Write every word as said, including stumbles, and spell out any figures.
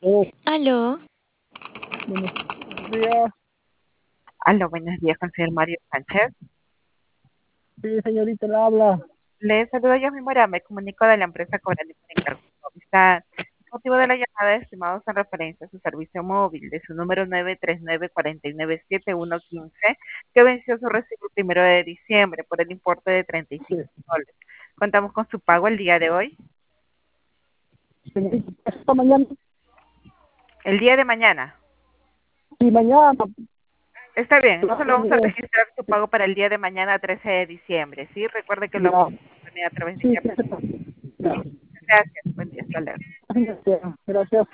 Oh, Aló, buenos días. Aló, buenos días, con el señor Mario Sánchez. Sí, señorita, le habla. Le saludo yo, mi Mora, me comunico de la empresa Cobrani por encargo de Movistar. El motivo de la llamada, estimados, en referencia a su servicio móvil de su número nueve tres nueve cuatro nueve siete uno uno cinco, que venció su recibo el primero de diciembre por el importe de treinta y Sí, cinco dólares. Contamos con su pago el día de hoy. señorita, esta mañana, El día de mañana. sí, mañana, Está bien, entonces lo claro, vamos a mire, registrar su pago para el día de mañana, trece de diciembre. Sí, recuerde que lo vamos ya, a poner a través de sí, internet. sí, Sí, ya, gracias. Buen día, hasta luego. gracias. Gracias.